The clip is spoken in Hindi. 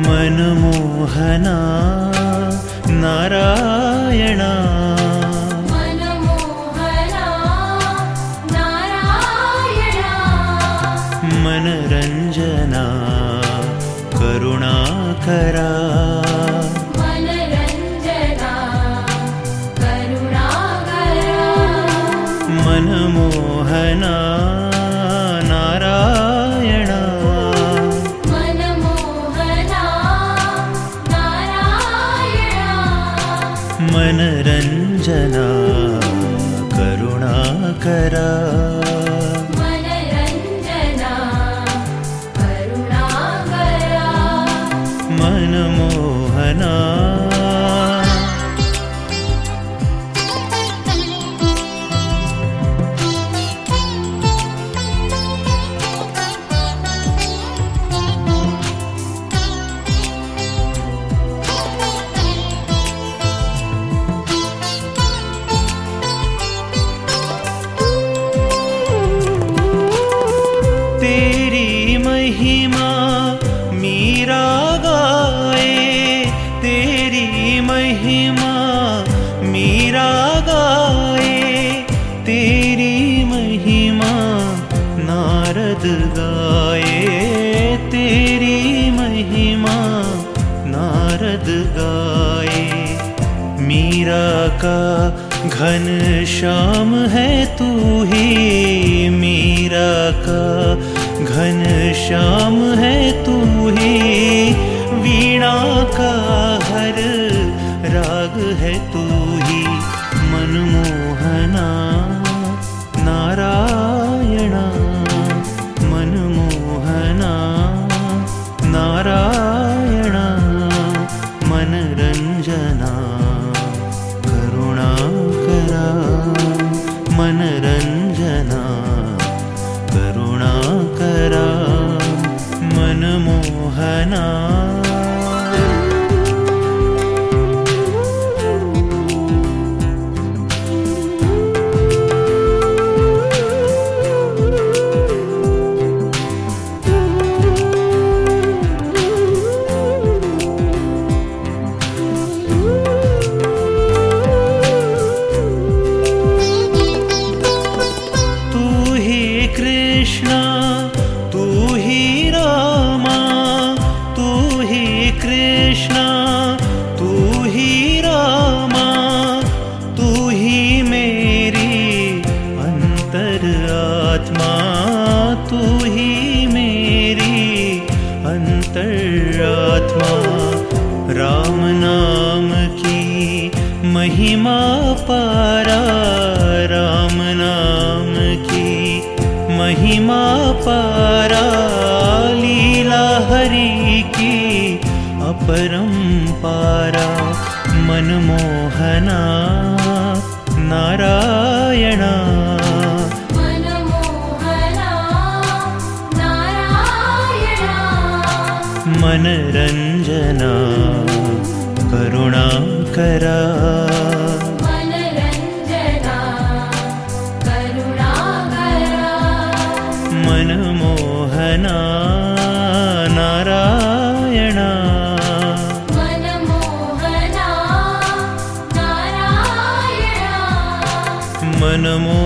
मनमोहना नारायणा मनमोहना नारायणा मनरञ्जना करुणाकरा मनरञ्जना करुणाकरा मनमोहना नारायणा मनमोहना नारायणा मनरञ्जना करुणाकरा मनरञ्जना करुणाकरा मनमोहना तेरी महिमा मीरा गाए, तेरी महिमा मीरा गाए, तेरी महिमा नारद गाए, तेरी महिमा नारद गाए। मीरा का घन श्याम है तू ही, मीरा का घन श्याम है तू ही, वीणा का हर राग है तू ही। मनमोहना नारायणा मनमोहना नारायणा मनरञ्जना करुणाकरा मनरञ्जना करुणाकरा मनमोहना कृष्णा तू ही रामा, तू ही कृष्णा तू ही रामा, तू ही मेरी अंतरात्मा, तू ही मेरी अंतरात्मा। राम नाम की महिमा पारा, राम नाम की महिमा पारा, लीला हरि की अपरंपारा। मनमोहना नारायणा मनमोहना नारायणा मनरञ्जना करुणाकरा मनरञ्जना करुणाकरा मनमोहना नारायणा मनमोहना नारायणा मनमोहना